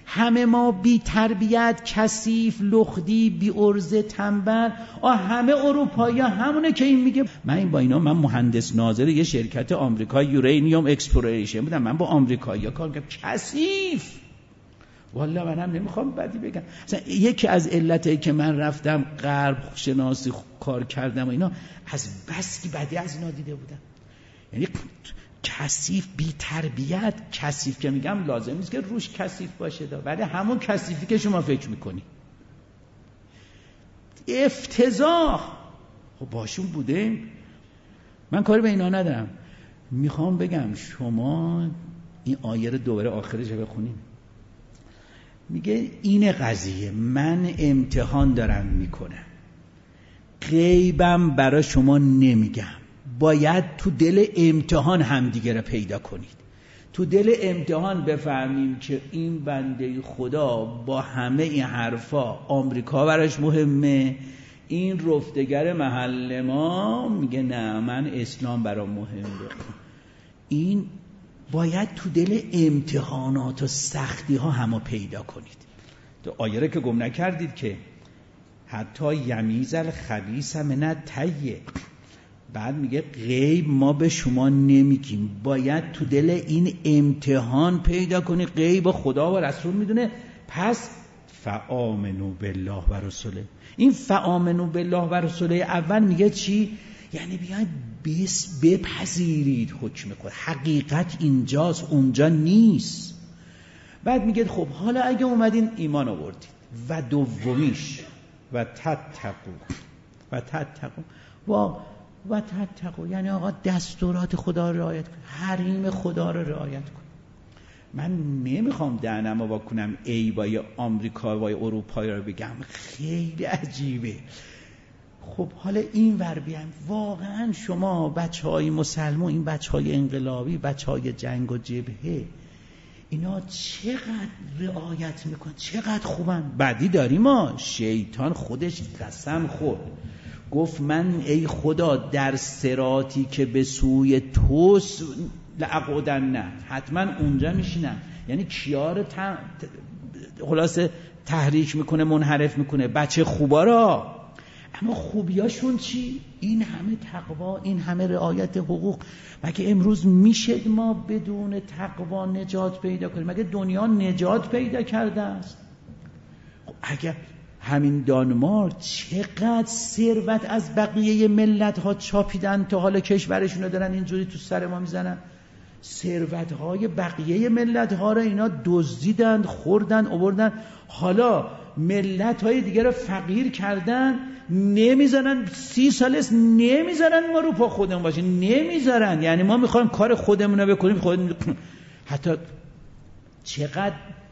همه ما بی تربیت، کثیف، لختی، بی ارزه، تنبل، همه اروپایی ها همونه که این میگه. من مهندس ناظر یه شرکت آمریکا یورانیوم اکسپلوریشن بودم، من با آمریکایی ها کار کردم، کثیف. والله منم نمیخوام بدی بگم، مثلا یکی از علتایی که من رفتم غرب شناسی کار کردم و اینا، از بس که بدی از اینا دیده بودم. یعنی کثیف، بی تربیت. کثیف که میگم لازم نیست که روش کثیف باشه ولی همون کثیفی که شما فکر میکنی. افتضاح. خب باشون بوده. من کاری به اینا ندارم. میخوام بگم شما این آیه رو دوباره آخرش بخونیم. میگه این قضیه من امتحان دارم میکنم، غیبم برای شما نمیگم. باید تو دل امتحان همدیگه رو پیدا کنید. تو دل امتحان بفهمیم که این بنده خدا با همه این حرفا آمریکا براش مهمه، این رفتگر محل ما میگه نه من اسلام برام مهمه. این باید تو دل امتحانات و سختی ها همو پیدا کنید. تو آیه رو که گم نکردید که حتی یمیز الخبیث من الطیب. بعد میگه غیب ما به شما نمیگیم، باید تو دل این امتحان پیدا کنی. غیب خدا و رسول میدونه. پس فآمنوا بالله و رسوله. این فآمنوا بالله و رسوله اول میگه چی؟ یعنی بیاید بپذیرید حکم خدا، حقیقت اینجاست اونجا نیست. بعد میگه خب حالا اگه اومدین ایمان آوردید و دومیش و تتقوا یعنی آقا دستورات خدا رو رعایت کن، حریم خدا رو رعایت کن. من نمیخوام دهنمو وا کنم عیبای آمریکا و اروپایی رو بگم، خیلی عجیبه. خب حالا این ور بیایم، واقعا شما بچهای مسلمان، این بچهای انقلابی، بچهای جنگ و جبهه، اینا چقدر رعایت میکن، چقدر خوبن. بعدی داریم ما، شیطان خودش قسم خورد، گفت من ای خدا در صراطی که به سوی توست لأقعدن، نه حتما اونجا میشینم. یعنی کیا رو خلاصه تحریک میکنه، منحرف میکنه؟ بچه خوبا را. اما خوبیاشون چی؟ این همه تقوا، این همه رعایت حقوق. مگه امروز میشه ما بدون تقوا نجات پیدا کنیم؟ مگه دنیا نجات پیدا کرده است؟ اگر همین دانمارک چقدر ثروت از بقیه ملت ها چاپیدن تا حالا کشورشون رو دارن اینجوری تو سر ما میزنن. ثروت های بقیه ملت ها رو اینا دزدیدن، خوردن، آوردن، حالا ملت های دیگه رو فقیر کردن، نمیذارن 30 سال است نمیذارن ما رو پا خودمون باشیم، نمیذارن. یعنی ما میخوایم کار خودمون رو بکنیم، خودمون. حتی چقدر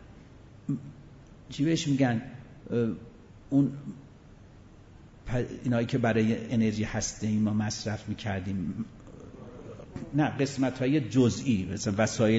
چی بهش میگن اون اینایی که برای انرژی هسته‌ای ما مصرف میکردیم، نه قسمت‌های جزئی، مثلا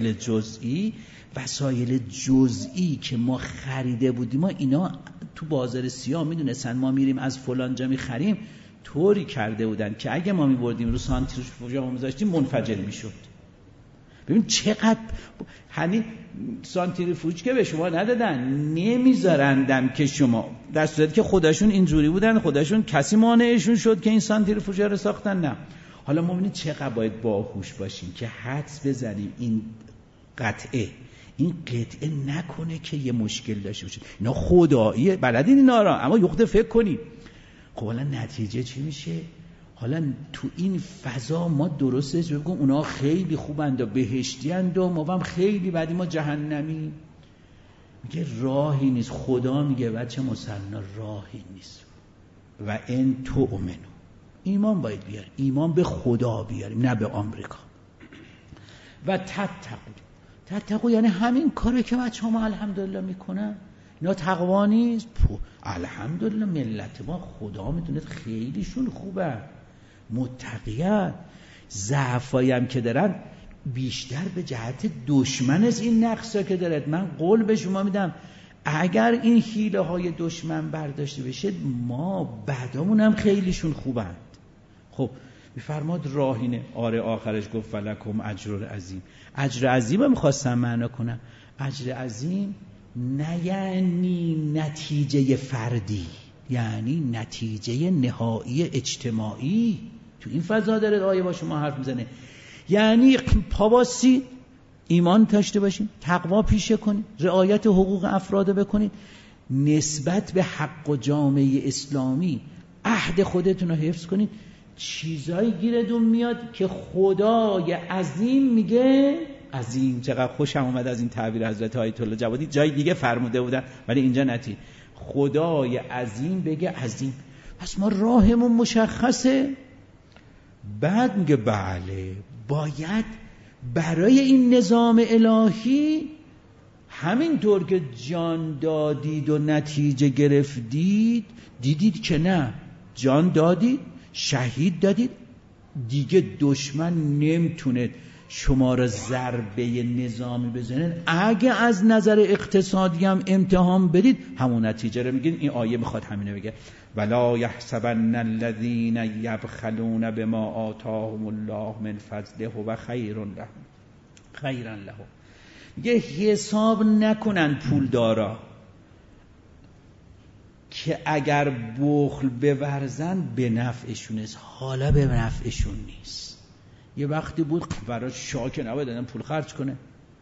وسایل جزئی که ما خریده بودیم، ما اینا تو بازار سیاه میدونستن ما میریم از فلان جا میخریم، طوری کرده بودن که اگه ما میبردیم رو سانتریفوژا میذاشتیم منفجر میشد. ببین چقدر همین سانتریفوژ که به شما ندادن، نمیذارندم که شما، در صورتی که خودشون اینجوری بودن، خودشون کسی مانعشون شد که این سانتریفوژا رو ساختن. نه، حالا ما ببینید چقدر باید باهوش باشیم که حدس بزنیم این قطعه نکنه که یه مشکل داشته باشه. اینا خداییه، بلدین اینا را، اما یه خود فکر کنیم. خب حالا نتیجه چی میشه؟ حالا تو این فضا ما درسته بگم اونا خیلی خوبند و بهشتی اند و ما هم خیلی بعدی ما جهنمی. میگه راهی نیست. خدا میگه بچه مسلمان راهی نیست. و ان تؤمنو، ایمان باید بیاریم، ایمان به خدا بیاریم نه به آمریکا. و تتقو یعنی همین کاری که بچه ما الحمدلله میکنن. اینا تقوا نیست؟ الحمدلله ملت ما خدا میدونه خیلیشون خوبه، متقیان. ضعفایی هم که دارن بیشتر به جهت دشمن از این نقصا که دارد. من قول به شما میدم اگر این حیله های دشمن برداشته بشه، ما بعدامون هم خیلیشون خوبند. خب میفرماد راهینه. آره آخرش گفت فلکم اجر عظیم. اجر عظیم هم خواستم معنا کنم. اجر عظیم نه یعنی نتیجه فردی، یعنی نتیجه نهایی اجتماعی. تو این فضا داره آیه با شما حرف میزنه. یعنی پاواسی ایمان داشته باشین، تقوا پیشه کنین، رعایت حقوق افراد بکنین، نسبت به حق و جامعه اسلامی عهد خودتون رو حفظ کنین. چیزایی گیرتون میاد که خدای عظیم میگه. عظیم، چقدر خوشم اومد از این تعبیر حضرت آیت الله جوادی، جای دیگه فرموده بودن ولی اینجا نتی. خدای عظیم بگه عظیم، پس ما راهمون مشخصه. بعد میگه بله باید برای این نظام الهی همینطور که جان دادید و نتیجه گرفتید، دیدید که نه، جان دادید، شهید دادید، دیگه دشمن نمیتونه شما را ضربه نظامی بزنه. اگه از نظر اقتصادی هم امتحان بدید، همون نتیجه رو میگید. این آیه میخواد همینه بگه، ولا یحسبن الذین یبخلون بما آتاهم الله من فضله و خیرا لهم. میگه حساب نکنن پولدارا که اگر بخل بورزن به نفعشون است، حالا به نفعشون نیست. یه وقتی بود برای شاکه نباید دادن پول خرج کنه.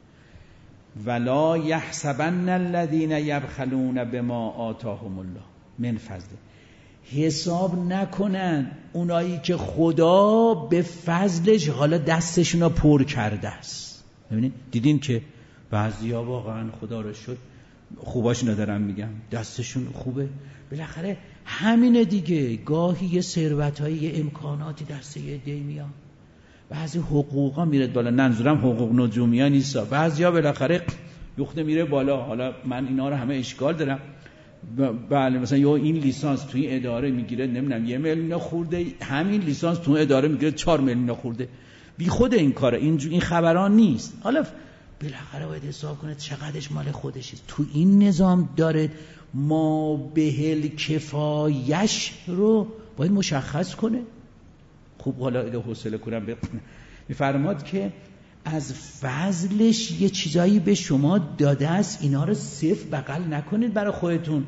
ولا یحسبن الذین یبخلون بما آتاهم الله من فضله. حساب نکنن اونایی که خدا به فضلش حالا دستشون رو پر کرده است. ببینید دیدین که بعضیا واقعا خدا رو شد خوباش ندارم میگم، دستشون خوبه، بالاخره همینه دیگه. گاهی یه ثروتایی، یه امکاناتی دست یه عده‌ای میاد، بعضی حقوقا میره بالا. منظورم حقوق نجومیا نیست، بعضیا بالاخره یخته میره بالا. حالا من اینا رو همه اشکال دارم. بله مثلا یا این لیسانس تو این اداره میگیره نمیدونم 1 میلیون خورده، همین لیسانس تو اداره میگیره 4 میلیون خورده. بی خود این کاره، این خبران نیست. حالا بالاخره باید حساب کنه چقدرش مال خودشه. تو این نظام داره ما بهل کفایش رو باید مشخص کنه. خوب حالا اگه حوصله کنم میفرماد که از فضلش یه چیزایی به شما داده است، اینا رو صفر بغل نکنید برای خودتون.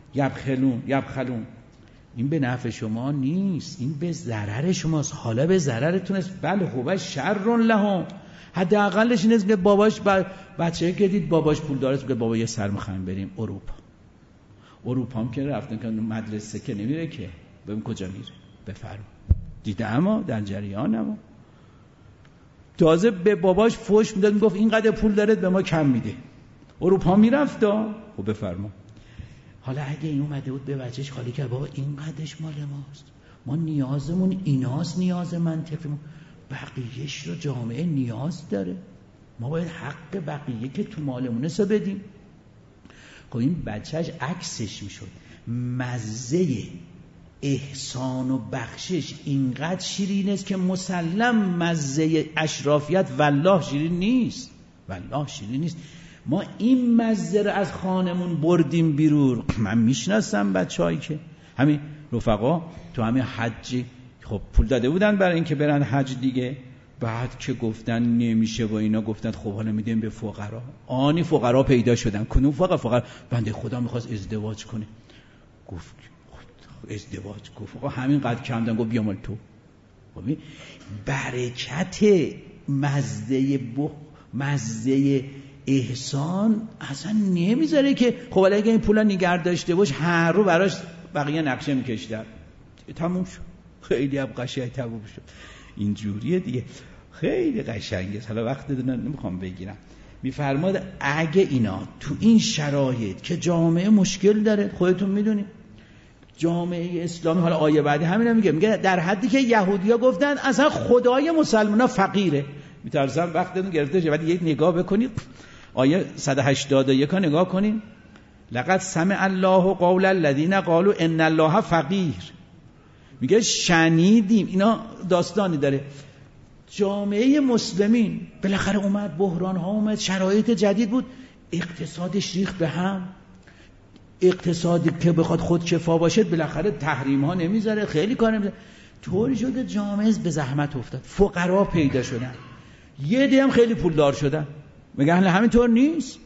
یبخلون این به نفع شما نیست، این به ضرر شماست. حالا به ضررتون است. بله خوبه شر لهم. حداقلش اینه که باباش بچه که دید باباش پول داره، که بابا یه سر می‌خوایم بریم اروپا هم که رفتن که مدرسه که نمیره که، ببین کجا میره. بفرما دیده، اما در جریان. اما تازه به باباش فوش میداد، میگفت اینقدر پول داره به ما کم میده. اروپا میرفتا. خب بفرما. حالا اگه این اومده بود به بچهش خالی کرد، بابا اینقدرش مال ماست، ما نیازمون ایناست، نیاز منطقیمون، بقیهش رو جامعه نیاز داره، ما باید حق بقیه که تو مالمونه سو بدیم. خب این بچهش عکسش میشد. مزه احسان و بخشش اینقدر شیرین است که مسلم مزه اشرافیت والله شیرین نیست. ما این مزه رو از خانمون بردیم بیرون. من میشناسم بچه‌هایی که همین رفقا تو همین حج خب پول داده بودن برای اینکه برن حج دیگه، بعد که گفتن نمیشه و اینا گفتن خب حالا میدیم به فقرا. آنی فقرا پیدا شدن. کنون فقرا بنده خدا میخواست ازدواج کنه، گفت ازدواج، گفت همین قدر کم دادن، گفت بیا مال تو. برکت مزه احسان اصلا نمیذاره که خب اگه این پولا نگه داشته باش هر رو براش بقیه نقشه میکشتن، تموم شد. خیلی هم قشنگ تموم شد. اینجوریه دیگه، خیلی قشنگه. حالا وقت نمیخوام بگیرم. میفرماد اگه اینا تو این شرایط که جامعه مشکل داره، خودتون میدونید جامعه اسلامی، حالا آیه بعدی همین میگه در حدی که یهودی‌ها گفتن اصلا خدای مسلمان‌ها فقیره. میترسم وقتتون گرفته شه. بعد یک نگاه بکنید آیه 181 رو نگاه کنید. لقد سمع الله قول الذين قالوا ان الله فقیر. میگه شنیدیم. اینا داستانی داره. جامعه مسلمین بالاخره اومد، بحران ها اومد، شرایط جدید بود، اقتصادش ریخت به هم. اقتصادی که بخواد خودکفا باشه بالاخره تحریم ها نمیذاره، خیلی کار نمیذاره. طوری شده جامعه به زحمت افتاد، فقرا پیدا شدن، یه عده هم خیلی پولدار شدن. میگن همینطور نیست.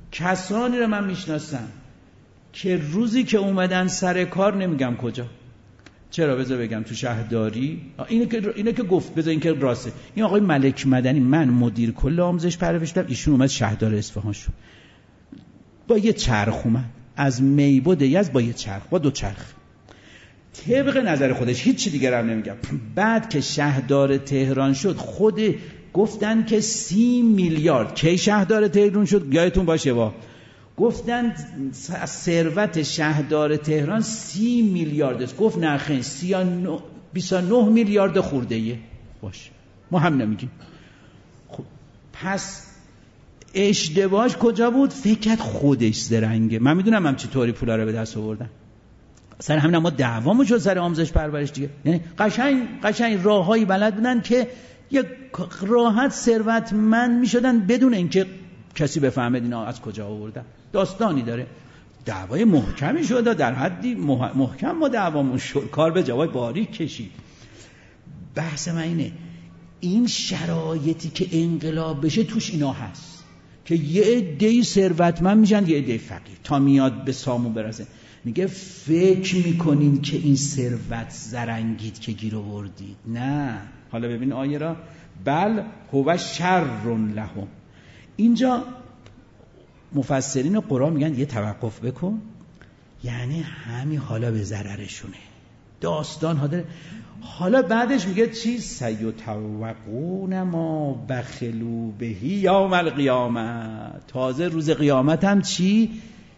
کسانی رو من میشناسم که روزی که اومدن سر کار، نمیگم کجا، چرا بذار بگم تو شهرداری، اینه که گفت بذار این که راسته، این آقای ملک مدنی، من مدیر کل آموزش پرورش بودم، ایشون اومد شهردار اصفهان شد، با یه چرخ اومد از میبود یزد، با یه چرخ، با 2 چرخ، طبق نظر خودش، هیچ دیگه هم نمیگم. بعد که شهردار تهران شد، خود گفتن که 30 میلیارد، کی شهردار تهران شد یادتون باشه، گفتن ثروت شهردار تهران 30 میلیارد است. گفت نه خیر، 29 میلیارد خورده‌ایه. باشه، ما هم نمیگیم. خب پس اشتباهش کجا بود؟ فکر کرد خودش زرنگه. من میدونم هم چطوری پولا رو به دست آوردن. سر همین ما دعوامون شد سر آموزش پرورش دیگه. یعنی قشنگ راههایی بلد بودن که یک راحت ثروتمند میشدن بدون اینکه کسی بفهمه اینا از کجا آوردن. داستانی داره. دعوای محکمی شد، در حدی محکم ما دعوامون شد، کار به جوای باریک کشید. بحث من اینه، این شرایطی که انقلاب بشه توش اینا هست که یه عده‌ای ثروتمند میشن، یه عده‌ای فقیر، تا میاد به سامون برسه. میگه فکر میکنین که این ثروت زرنگید که گیر آوردید؟ نه. حالا ببین آیه را، بل هو شر لهم. اینجا مفسرین قرآن میگن یه توقف بکن، یعنی همین حالا به ضررشونه. داستان ها داره. حالا بعدش میگه چی؟ سیطوقون ما بخلوا بهی یوم القیامه. تازه روز قیامت هم چی؟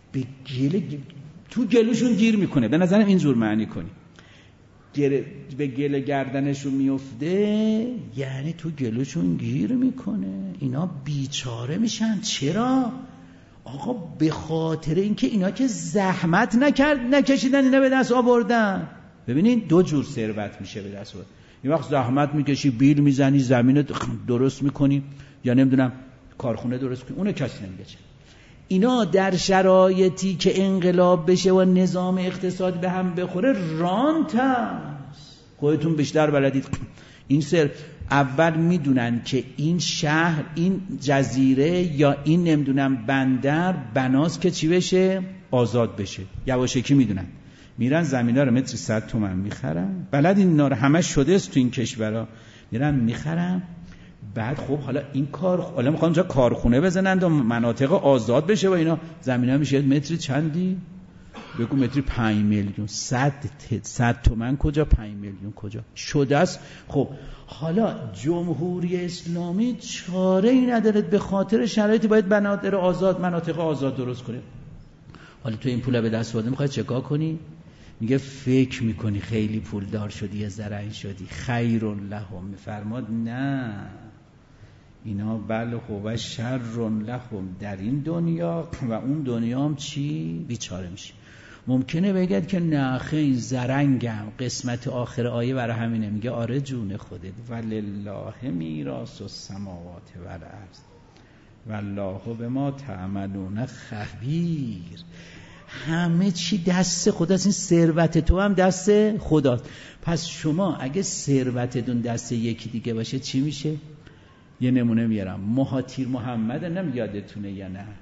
تو گلوشون گیر میکنه. به نظرم اینجور معنی کنی، به گل گردنشون میفته، یعنی تو گلوشون گیر میکنه، اینا بیچاره میشن. چرا؟ آقا به خاطر اینکه اینا که زحمت نکشیدن، اینا به دست آوردن. ببینین 2 جور ثروت میشه به دست آورد. این وقت زحمت میکشی، بیل میزنی، زمین درست میکنی، یا نمیدونم کارخونه درست کنی، اون کسی نمیگه. اینا در شرایطی که انقلاب بشه و نظام اقتصادی به هم بخوره، رانت هست. خودتون بیشتر بلدید. این اول میدونن که این شهر، این جزیره یا این نمیدونم بندر بناست که چی بشه؟ آزاد بشه. یواشکی میدونن، میرن زمینا رو متر 100 تومن میخرن. بلد اینا رو همه شده است تو این کشورها، میرن میخرن. بعد خب حالا این کار، حالا میخوان اونجا کارخونه بزنن و مناطق آزاد بشه و اینا، زمینا میشه متری چندی؟ بگو متری 5 میلیون. 100 تومن کجا، 5 میلیون کجا شده است. خب حالا جمهوری اسلامی چاره ای نداره، به خاطر شرایطی باید مناطق آزاد درست کنه. حالا تو این پولا به دست آورده، میخوای چیکار کنی؟ میگه فکر میکنی خیلی پولدار شدی، یه زرنگ شدی، خیر لهم. میفرماد نه، اینا بل هو شر لهم، در این دنیا و اون دنیا هم چی؟ بیچاره میشی. ممکنه بگید که نه خیلی زرنگم، قسمت آخر آیه برای همینه. میگه آره جون خودت، ولله میراث السماوات والارض والله بما تعملون خبیر. همه چی دست خداست، این ثروت تو هم دست خداست. پس شما اگه ثروتتون دست یکی دیگه باشه چی میشه؟ یه نمونه میارم. مهاتیر محمد، نم یادتونه یا نه؟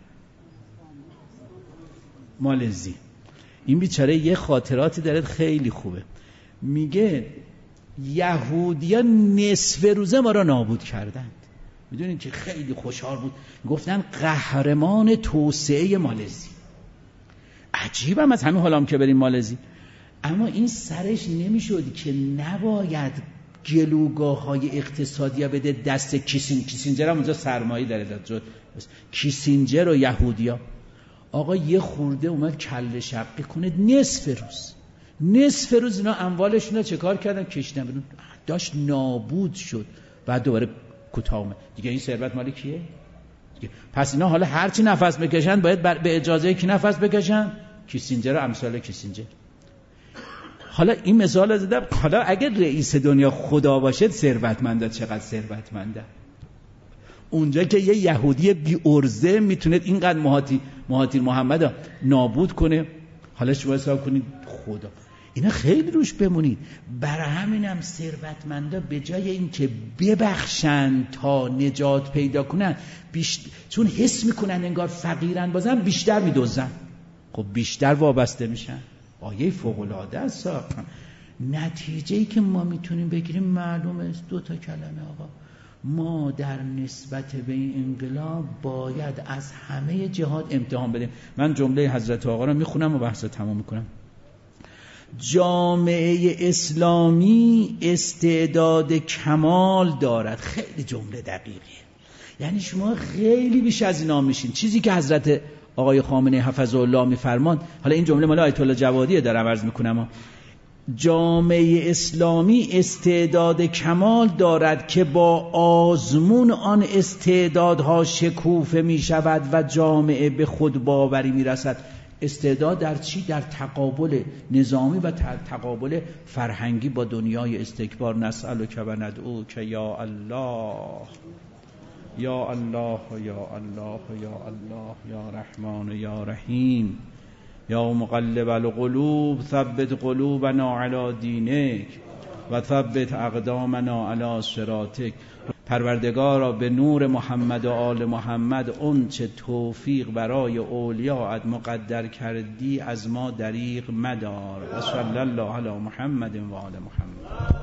مالزی. این بیچاره یه خاطراتی داره خیلی خوبه. میگه یهودی‌ها نصف روزه ما را نابود کردند. میدونین که خیلی خوشحال بود، گفتن قهرمان توسعه مالزی. عجیبم از همین حالام که بریم مالزی. اما این سرش نمیشد که نباید گلوگاه‌های اقتصادی بده دست کیسینجر هم اونجا سرمایه داره داد، کیسینجر و یهودیا. آقا یه خورده اومد کله شقی کنه، نصف روز اینا اموالشون رو چه کار کردن؟ کشیدن بدون، داشت نابود شد. بعد دوباره کوتاه اومد دیگه. این ثروت مال کیه؟ پس اینا حالا هرچی نفس بکشن باید به اجازه کی نفس بکشن؟ کیسینجر و امثال کیسینجر. حالا این مثال زدم. حالا اگر رئیس دنیا خدا باشه، ثروتمنده چقدر ثروتمنده. اونجا که یه یهودی بی ارزه میتونه اینقدر مهاتیر محمد نابود کنه، حالا شما حساب کنید خدا. اینا خیلی روش بمونید. برای همینم ثروتمندا به جای این که ببخشن تا نجات پیدا کنن، چون حس میکنن انگار فقیرن، بازم بیشتر میدوزن. خب بیشتر وابسته میشن. آیه فوق العاده است. نتیجه‌ای که ما میتونیم بگیریم معلومه است، 2 کلمه آقا. ما در نسبت به این انقلاب باید از همه جهات امتحان بدیم. من جمله حضرت آقا رو میخونم و بحث تمام میکنم. جامعه اسلامی استعداد کمال دارد. خیلی جمله دقیقیه. یعنی شما خیلی بیش از اینا میشین. چیزی که حضرت آقای خامنه‌ای حفظه الله میفرمان، حالا این جمله مال آیت الله جوادیه دارم عرض میکنم، جامعه اسلامی استعداد کمال دارد که با آزمون آن استعدادها شکوفه می شود و جامعه به خود باوری می رسد. استعداد در چی؟ در تقابل نظامی و تقابل فرهنگی با دنیای استکبار. نسألک و ندعوک یا الله یا الله یا الله یا الله یا رحمان یا رحیم یا مقلب القلوب ثبت قلوبنا علی دینک و ثبت اقدامنا علی صراطک. پروردگارا به نور محمد و آل محمد اون چه توفیق برای اولیاءت مقدر کردی از ما دریغ مدار. و صلی الله علی محمد و آل محمد.